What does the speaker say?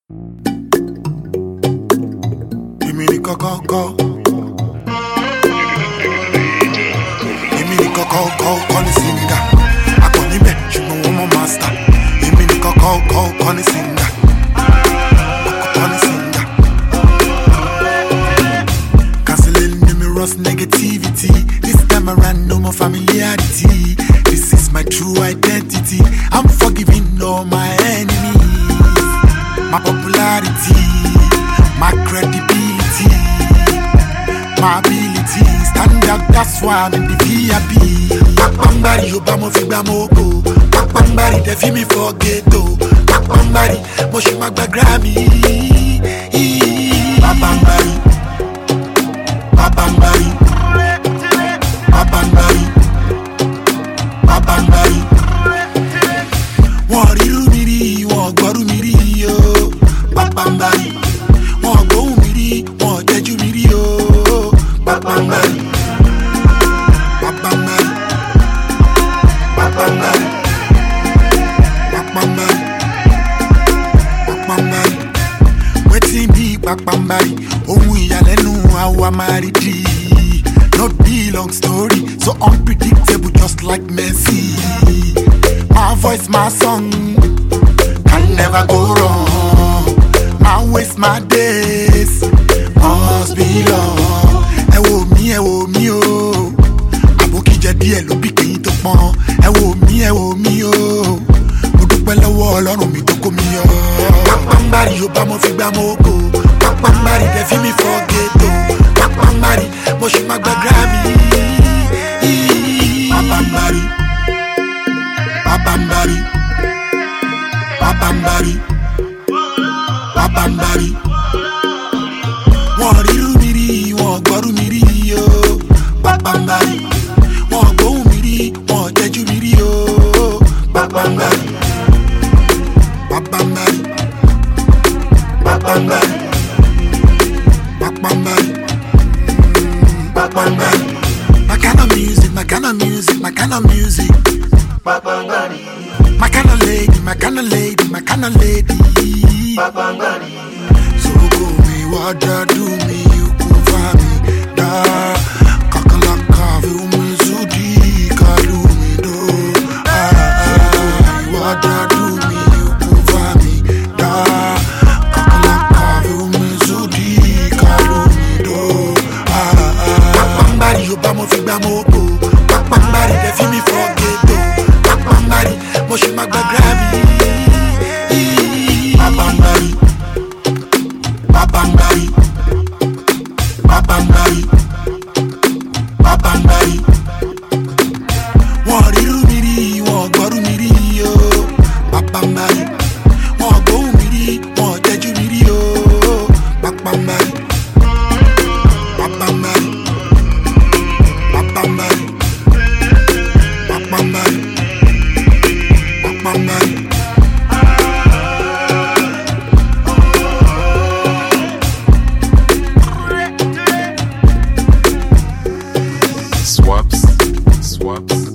Èmi ni kọ́kọ́ ní singa. Akọ níbẹ̀ ṣùgbọ́n wọ́n mọ̀ master. Èmi ni kọ́kọ́ ní singa. Akọ ní singa. Canceling numerous negativity. This time around no more familiarity. This is my true identity. I'm forgiving all my enemies. My popularity, my credibility, my ability, stand out, that's why I'm in the VIP. Pakpambari, Obama figba moko. Pakpambari, they feel me for ghetto. Pakpambari, Moshi Magba Grammy. Pakpambari, Pakpambari, Pakpambari, Pakpambari. Wọ́n ríru mi rí, wọ́n gbọ́rú mi rí o. Pakpambari, wọ́n gbóhùn mi rí, wọ́n jẹ́jú mi rí o. Pakpambari, Pakpambari, Pakpambari, Pakpambari, Pakpambari. Wetin be Pakpambari? Ohun ìyàlẹ́nu àwa máa rí di. No be long story, so unpredictable just like Messi. My voice, my song, can never go wrong. I waste my days, must be long. Ẹ wò mí o, àbókí jẹ díẹ̀ ló bí kìí tó pọ́n. Ẹ wò mí o, mo dúpẹ́ lọ́wọ́ Ọlọ́run mi tó kó mi yọ. Pakpambari yóò bá mo fi gbá mọ́kò. Pakpambari dẹ̀ fi mi fọ́ ghetto. Pakpambari mo ṣì máa gba Grammy. Pakpambari, Pakpambari, Pakpambari, Pakpambari. Wọ́n ríru mi rí, wọ́n gbọ́rú mi rí o. Pakpambari, wọ́n gbóhùn mi rí, wọ́n jẹ́jú mi rí o. Pakpambari, Pakpambari, Pakpambari, Pakpambari, Pakpambari. My kind of music, my kind of music, my kind of music. Pakpambari. My kind of lady, my kind of lady, my kind of lady. Pakpambari. So go me, what do me, you could find me. Da, kakalaka, feel me, zudi, kalu me do. What do me, you could find me. Da, kakalaka, feel me, zudi, kalu me do. Pakpambari, you ba mo figba moko. Pakpambari, they feel me for ghetto. Pakpambari, mo ṣì máa gba Grammy. Pakpambari, Pakpambari, Pakpambari, Pakpambari. Wọ́n ríru mi rí, wọ́n gbọ́rú mi rí o. Pakpambari, wọ́n gbóhùn mi rí, wọ́n jẹ́jú mi rí o. Pakpambari, Pakpambari, Pakpambari, Pakpambari, Pakpambari. Swaps.